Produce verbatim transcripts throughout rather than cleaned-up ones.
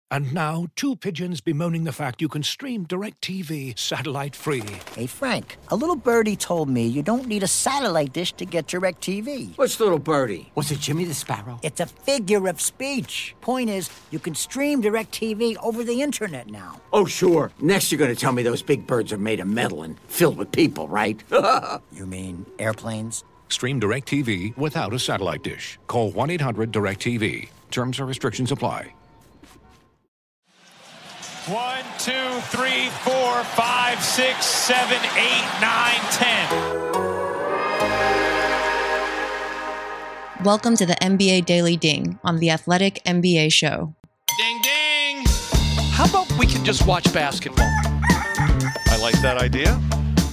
And now, two pigeons bemoaning the fact you can stream DirecTV satellite-free. Hey, Frank, a little birdie told me you don't need a satellite dish to get DirecTV. What's little birdie? Was it Jimmy the Sparrow? It's a figure of speech. Point is, you can stream DirecTV over the internet now. Oh, sure. Next you're going to tell me those big birds are made of metal and filled with people, right? You mean airplanes? Stream DirecTV without a satellite dish. Call one eight hundred direct T V. Terms and restrictions apply. One, two, three, four, five, six, seven, eight, nine, ten. Welcome to the N B A Daily Ding on the Athletic N B A Show. Ding, ding. How about we can just watch basketball? I like that idea.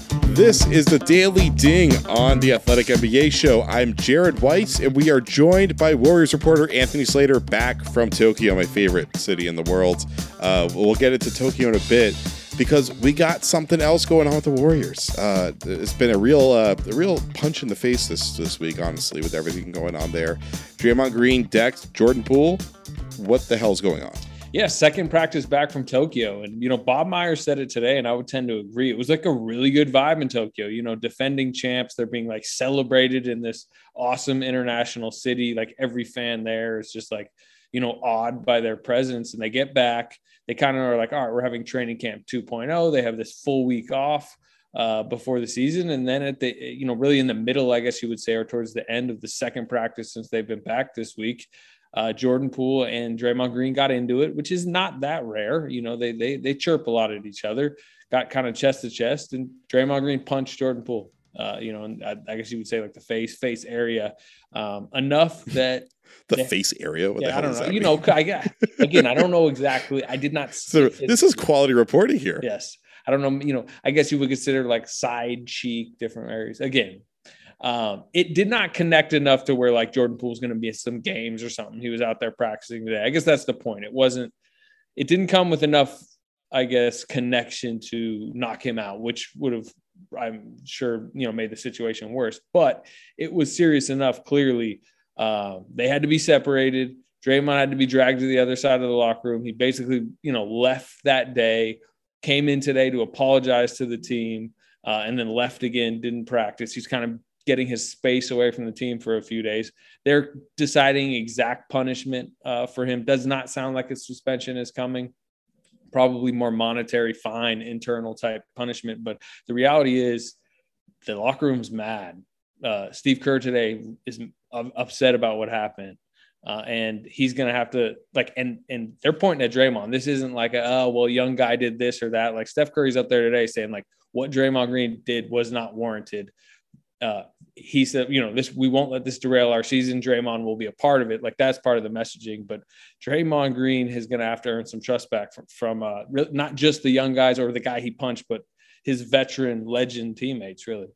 This is the Daily Ding on the Athletic N B A Show. I'm Jared Weiss, and we are joined by Warriors reporter Anthony Slater back from Tokyo, my favorite city in the world. Uh, we'll get into Tokyo in a bit because we got something else going on with the Warriors. Uh, it's been a real, uh, a real punch in the face this this week, honestly, with everything going on there. Draymond Green decked Jordan Poole. What the hell's going on? Yeah, second practice back from Tokyo. And, you know, Bob Myers said it today, and I would tend to agree. It was like a really good vibe in Tokyo, you know, defending champs. They're being like celebrated in this awesome international city. Like every fan there is just like, you know, awed by their presence. And they get back. They kind of are like, all right, we're having training camp two point oh. They have this full week off uh, before the season. And then at the, you know, really in the middle, I guess you would say, or towards the end of the second practice since they've been back this week, Uh, Jordan Poole and Draymond Green got into it, which is not that rare. You know, they they they chirp a lot at each other, got kind of chest to chest, and Draymond Green punched Jordan Poole. Uh, you know, and I, I guess you would say like the face face area, um, enough that the that, face area. What yeah, the hell I don't does know. that You mean? know, I got again. I don't know exactly. I did not. So this is quality reporting here. Yes, I don't know. You know, I guess you would consider like side cheek, different areas. Again. Um, it did not connect enough to where like Jordan Poole's going to be at some games or something. He was out there practicing today. I guess that's the point. It wasn't, it didn't come with enough, I guess, connection to knock him out, which would have, I'm sure, you know, made the situation worse, but it was serious enough. Clearly, uh, they had to be separated. Draymond had to be dragged to the other side of the locker room. He basically, you know, left that day, came in today to apologize to the team, uh, and then left again, didn't practice. He's kind of getting his space away from the team for a few days. They're deciding exact punishment uh, for him. Does not sound like a suspension is coming. Probably more monetary fine, internal type punishment. But the reality is the locker room's mad. Uh, Steve Kerr today is upset about what happened. Uh, and he's going to have to like, and, and they're pointing at Draymond. This isn't like, a, oh, well, young guy did this or that. Like Steph Curry's up there today saying like what Draymond Green did was not warranted. Uh, he said, you know, this, we won't let this derail our season. Draymond will be a part of it. Like that's part of the messaging, but Draymond Green is going to have to earn some trust back from, from uh, re- not just the young guys or the guy he punched, but his veteran legend teammates, really.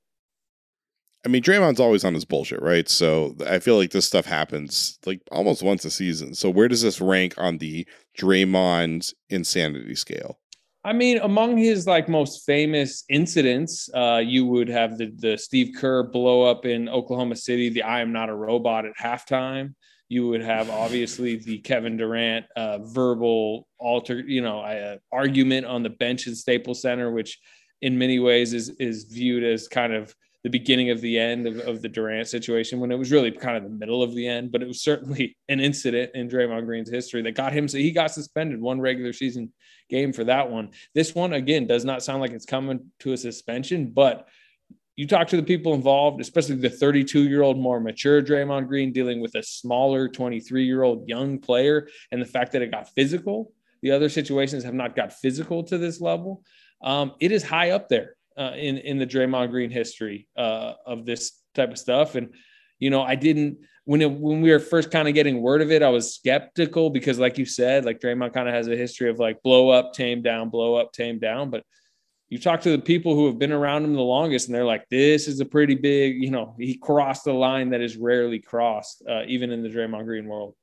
I mean, Draymond's always on his bullshit, right? So I feel like this stuff happens like almost once a season. So where does this rank on the Draymond insanity scale? I mean, among his like most famous incidents, uh, you would have the the Steve Kerr blow up in Oklahoma City, the "I am not a robot" at halftime. You would have obviously the Kevin Durant uh, verbal alter, you know, uh, argument on the bench in Staples Center, which in many ways is is viewed as kind of the beginning of the end of, of the Durant situation, when it was really kind of the middle of the end. But it was certainly an incident in Draymond Green's history that got him. So he got suspended one regular season game for that one. This one, again, does not sound like it's coming to a suspension, but you talk to the people involved, especially the thirty-two-year-old, more mature Draymond Green dealing with a smaller twenty-three-year-old young player, and the fact that it got physical. The other situations have not got physical to this level. Um, it is high up there uh, in, in the Draymond Green history uh, of this type of stuff. And, you know, I didn't – when it, when we were first kind of getting word of it, I was skeptical because, like you said, like Draymond kind of has a history of like blow up, tame down, blow up, tame down. But you talk to the people who have been around him the longest, and they're like, this is a pretty big, you know, he crossed a line that is rarely crossed, uh, even in the Draymond Green world.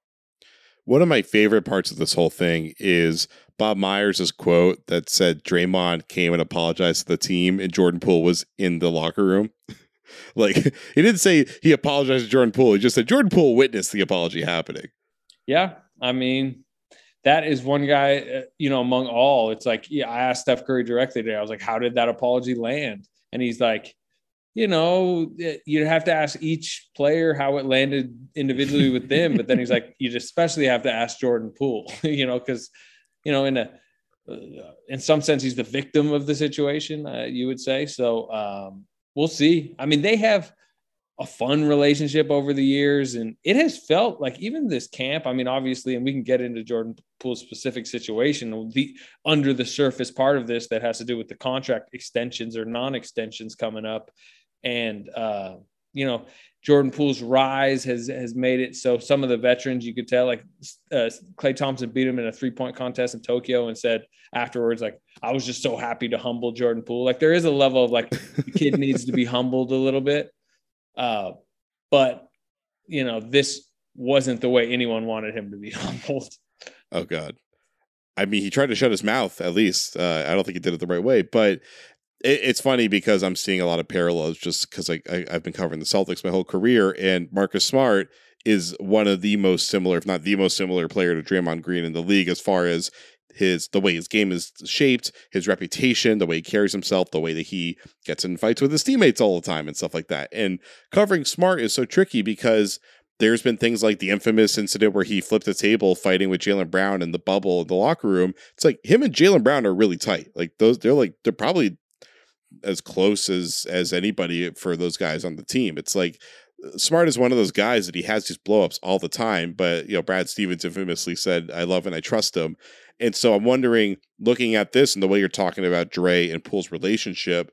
One of my favorite parts of this whole thing is Bob Myers' quote that said Draymond came and apologized to the team and Jordan Poole was in the locker room. Like, he didn't say he apologized to Jordan Poole. He just said Jordan Poole witnessed the apology happening. Yeah. I mean, that is one guy, uh, you know, among all. It's like, yeah, I asked Steph Curry directly today. I was like, how did that apology land? And he's like, you know, you'd have to ask each player how it landed individually with them. But then he's like, you'd especially have to ask Jordan Poole, you know, because, you know, in a, in some sense, he's the victim of the situation, uh, you would say. So um, we'll see. I mean, they have a fun relationship over the years, and it has felt like even this camp, I mean, obviously, and we can get into Jordan Poole's specific situation, the under the surface part of this that has to do with the contract extensions or non-extensions coming up. And, uh, you know, Jordan Poole's rise has has made it so some of the veterans, you could tell, like uh, Klay Thompson beat him in a three-point contest in Tokyo and said afterwards, like, I was just so happy to humble Jordan Poole. Like, there is a level of, like, the kid needs to be humbled a little bit. Uh, but, you know, this wasn't the way anyone wanted him to be humbled. Oh, God. I mean, he tried to shut his mouth, at least. Uh, I don't think he did it the right way, but it, it's funny because I'm seeing a lot of parallels just because I, I, I've been covering the Celtics my whole career, and Marcus Smart is one of the most similar, if not the most similar player to Draymond Green in the league as far as his the way his game is shaped, his reputation, the way he carries himself, the way that he gets in fights with his teammates all the time and stuff like that. And covering Smart is so tricky because there's been things like the infamous incident where he flipped the table fighting with Jaylen Brown in the bubble in the locker room. It's like him and Jaylen Brown are really tight. Like those, they're like they're probably as close as as anybody for those guys on the team. It's like Smart is one of those guys that he has these blowups all the time, but you know, Brad Stevens infamously said, "I love and I trust him." And so I'm wondering, looking at this and the way you're talking about Dre and Poole's relationship,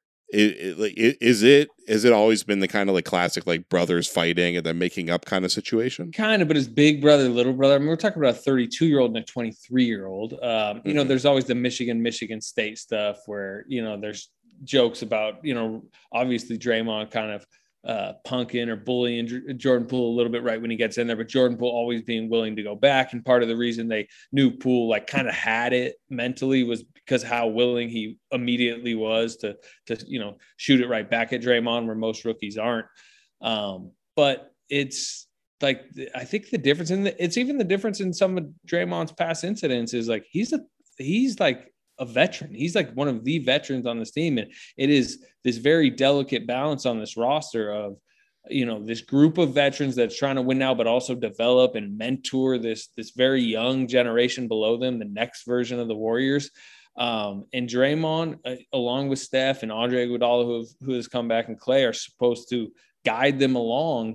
it, it, is it is it always been the kind of like classic like brothers fighting and then making up kind of situation? Kind of, but it's big brother, little brother. I mean, we're talking about a thirty-two year old and a twenty-three year old. Um, mm-hmm. You know, there's always the Michigan, Michigan State stuff where, you know, there's jokes about, you know, obviously Draymond kind of uh, punking or bullying Jordan Poole a little bit right when he gets in there, but Jordan Poole always being willing to go back. And part of the reason they knew Poole like kind of had it mentally was because how willing he immediately was to, to, you know, shoot it right back at Draymond where most rookies aren't. Um, but it's like, I think the difference in the, it's even the difference in some of Draymond's past incidents is like, he's a, he's like, a veteran. He's like one of the veterans on this team. And it is this very delicate balance on this roster of, you know, this group of veterans that's trying to win now, but also develop and mentor this, this very young generation below them, the next version of the Warriors. Um, and Draymond, uh, along with Steph and Andre Iguodala, who, have, who has come back, and Klay are supposed to guide them along.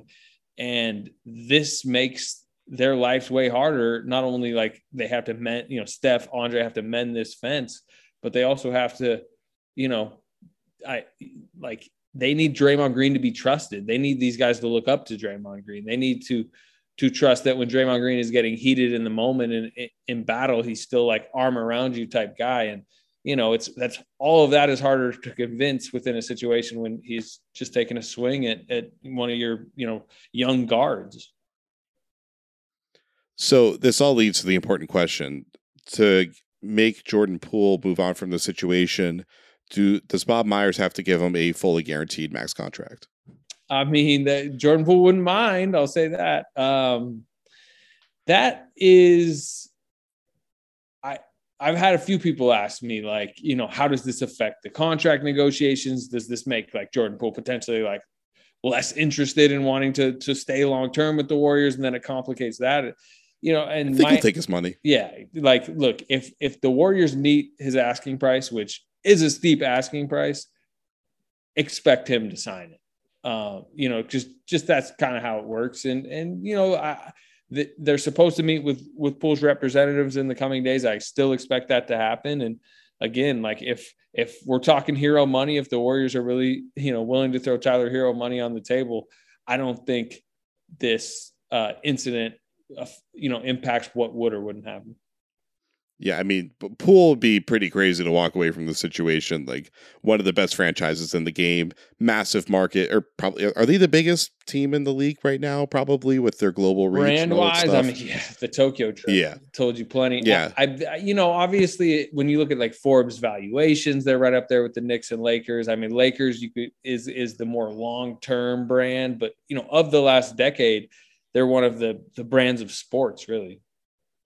And this makes their life's way harder. Not only like they have to mend, you know, Steph, Andre have to mend this fence, but they also have to, you know, I like they need Draymond Green to be trusted. They need these guys to look up to Draymond Green. They need to, to trust that when Draymond Green is getting heated in the moment and in, in battle, he's still like arm around you type guy. And, you know, it's, that's all of that is harder to convince within a situation when he's just taking a swing at, at one of your, you know, young guards. So this all leads to the important question: to make Jordan Poole move on from the situation, do does Bob Myers have to give him a fully guaranteed max contract? I mean, that Jordan Poole wouldn't mind. I'll say that. Um, that is, I I've had a few people ask me, like, you know, how does this affect the contract negotiations? Does this make like Jordan Poole potentially like less interested in wanting to to stay long term with the Warriors, and then it complicates that? You know, and I think my, he'll take his money. Yeah. Like, look, if, if the Warriors meet his asking price, which is a steep asking price, expect him to sign it. Uh, you know, just, just that's kind of how it works. And, and, you know, I, the, they're supposed to meet with, with Poole's representatives in the coming days. I still expect that to happen. And again, like if, if we're talking hero money, if the Warriors are really, you know, willing to throw Tyler Hero money on the table, I don't think this uh, incident Uh, you know, impacts what would or wouldn't happen. Yeah, I mean, Poole would be pretty crazy to walk away from the situation. Like one of the best franchises in the game, massive market, or probably are they the biggest team in the league right now? Probably with their global reach. Brand wise, I mean, yeah, the Tokyo trip. Yeah, told you plenty. Yeah, I, I, you know, obviously when you look at like Forbes valuations, they're right up there with the Knicks and Lakers. I mean, Lakers you could is is the more long term brand, but you know, of the last decade, they're one of the the brands of sports, really.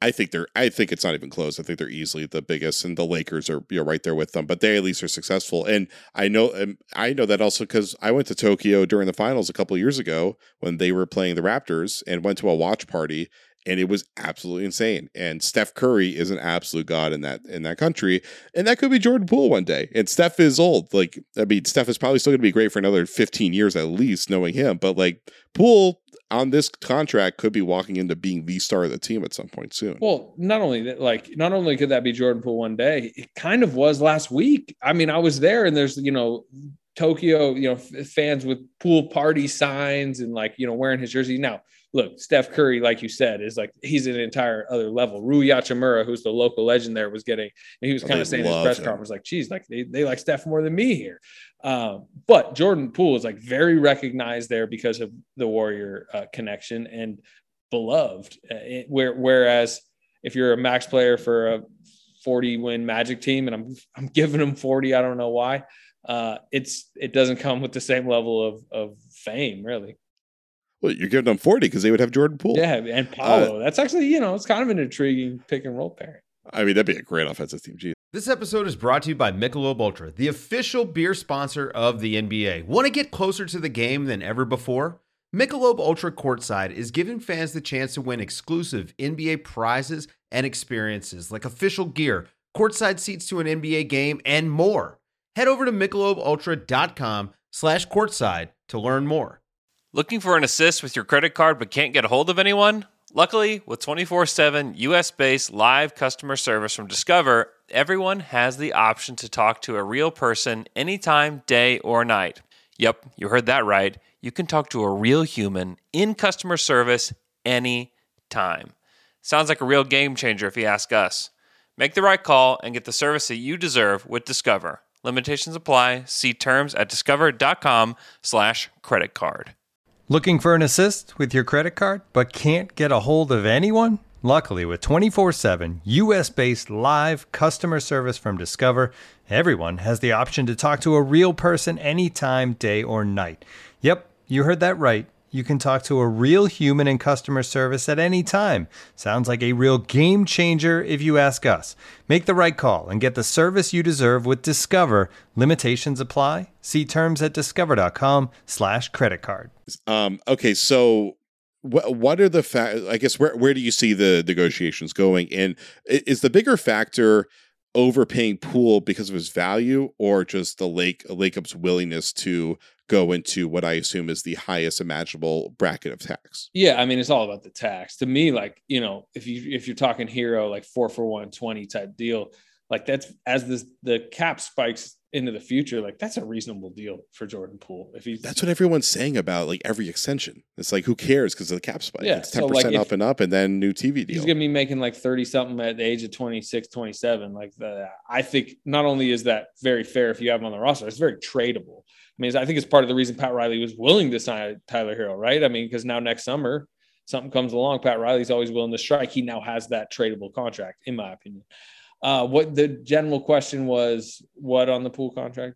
I think they're. I think it's not even close. I think they're easily the biggest, and the Lakers are you know right there with them. But they at least are successful, and I know. And I know that also because I went to Tokyo during the finals a couple of years ago when they were playing the Raptors, and went to a watch party, and it was absolutely insane. And Steph Curry is an absolute god in that in that country, and that could be Jordan Poole one day. And Steph is old. Like I mean, Steph is probably still going to be great for another fifteen years at least, knowing him. But like Poole on this contract could be walking into being the star of the team at some point soon. Well, not only that, like, not only could that be Jordan Poole one day, it kind of was last week. I mean, I was there and there's, you know, Tokyo, you know, f- fans with Poole party signs and like, you know, wearing his jersey. Now, look, Steph Curry, like you said, is like, he's an entire other level. Rui Hachimura, who's the local legend there, was getting, and he was kind oh, of saying in his press him. conference, like, geez, like they, they like Steph more than me here. Um, but Jordan Poole is like very recognized there because of the Warrior uh, connection and beloved. Uh, it, where, whereas if you're a max player for a forty win Magic team, and I'm I'm giving them forty, I don't know why. Uh, it's it doesn't come with the same level of of fame, really. Well, you're giving them forty because they would have Jordan Poole. Yeah, and Paolo. Uh, That's actually, you know, it's kind of an intriguing pick and roll pairing. I mean, that'd be a great offensive team. Geez. This episode is brought to you by Michelob Ultra, the official beer sponsor of the N B A. Want to get closer to the game than ever before? Michelob Ultra Courtside is giving fans the chance to win exclusive N B A prizes and experiences like official gear, courtside seats to an N B A game, and more. Head over to michelobultra.com slash courtside to learn more. Looking for an assist with your credit card but can't get a hold of anyone? Luckily, with twenty-four seven U S-based live customer service from Discover, everyone has the option to talk to a real person anytime, day or night. Yep, you heard that right. You can talk to a real human in customer service anytime. Sounds like a real game changer if you ask us. Make the right call and get the service that you deserve with Discover. Limitations apply. See terms at discover.com slash credit card. Looking for an assist with your credit card, but can't get a hold of anyone? Luckily, with twenty-four seven U S-based live customer service from Discover, everyone has the option to talk to a real person anytime, day or night. Yep, you heard that right. You can talk to a real human in customer service at any time. Sounds like a real game changer if you ask us. Make the right call and get the service you deserve with Discover. Limitations apply. See terms at discover.com slash credit card. Um, okay, so what what are the fa- I guess where where do you see the negotiations going? And is the bigger factor overpaying Poole because of his value, or just the Lake Lakeup's willingness to go into what I assume is the highest imaginable bracket of tax? Yeah, I mean, it's all about the tax. To me, like, you know, if you if you're talking hero, like four for one twenty type deal, like that's as this the cap spikes into the future, like that's a reasonable deal for Jordan Poole. If he's that's what everyone's saying about like every extension. It's like, who cares because of the cap spike? Yeah, it's ten so, percent like, up and up, and then new T V deal. He's gonna be making like thirty something at the age of twenty-six, twenty-seven. Like the, I think not only is that very fair if you have him on the roster, it's very tradable. I mean, I think it's part of the reason Pat Riley was willing to sign Tyler Hero, right? I mean, because now next summer something comes along, Pat Riley's always willing to strike. He now has that tradable contract, in my opinion. Uh, what the general question was, what on the Poole contract?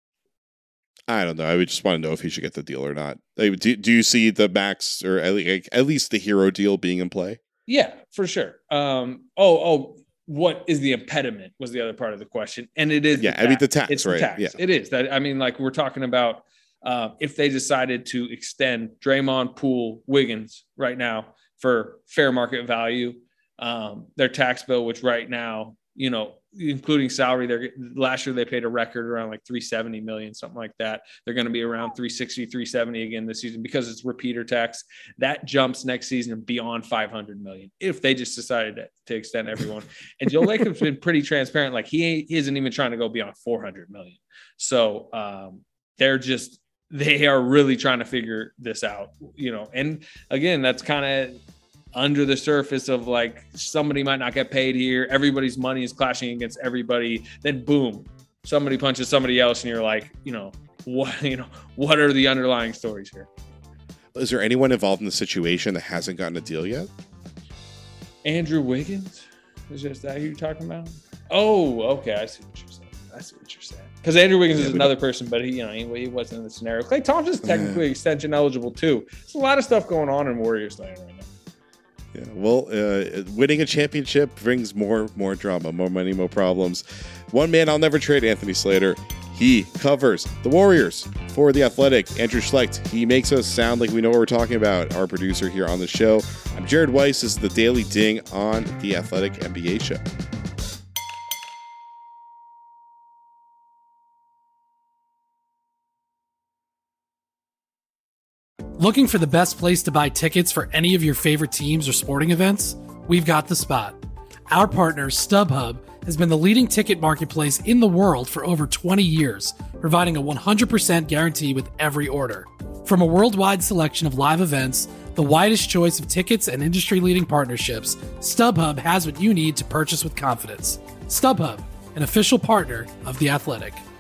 I don't know. I would just want to know if he should get the deal or not. Like, do, do you see the max or at least, at least the Hero deal being in play? Yeah, for sure. Um, oh, oh, what is the impediment was the other part of the question. And it is, yeah, I mean, the tax, it's right? The tax. Yeah. It is that. I mean, like we're talking about uh, if they decided to extend Draymond, Poole, Wiggins right now for fair market value, um, their tax bill, which right now, you know, including salary, they're last year they paid a record around like three seventy million, something like that. They're going to be around three sixty, three seventy again this season because it's repeater tax. That jumps next season beyond five hundred million if they just decided to, to extend everyone. And Joe Lacob's been pretty transparent. Like he, ain't, he isn't even trying to go beyond four hundred million. So um, they're just, they are really trying to figure this out, you know, and again, that's kind of under the surface of like somebody might not get paid here. Everybody's money is clashing against everybody. Then boom, somebody punches somebody else, and you're like, you know, what, you know, what are the underlying stories here? Is there anyone involved in the situation that hasn't gotten a deal yet? Andrew Wiggins? Is just that who you're talking about? Oh, okay. I see what you're saying. I see what you're saying. Because Andrew Wiggins yeah, is another person, but he, you know, he, he wasn't in the scenario. Klay Thompson's technically yeah. extension eligible too. There's a lot of stuff going on in Warriors land right now. Yeah, well, uh, winning a championship brings more more drama, more money, more problems. One man I'll never trade, Anthony Slater. He covers the Warriors for The Athletic. Andrew Schlecht, he makes us sound like we know what we're talking about, our producer here on the show. I'm Jared Weiss. This is the Daily Ding on The Athletic N B A show. Looking for the best place to buy tickets for any of your favorite teams or sporting events? We've got the spot. Our partner, StubHub, has been the leading ticket marketplace in the world for over twenty years, providing a one hundred percent guarantee with every order. From a worldwide selection of live events, the widest choice of tickets and industry-leading partnerships, StubHub has what you need to purchase with confidence. StubHub, an official partner of The Athletic.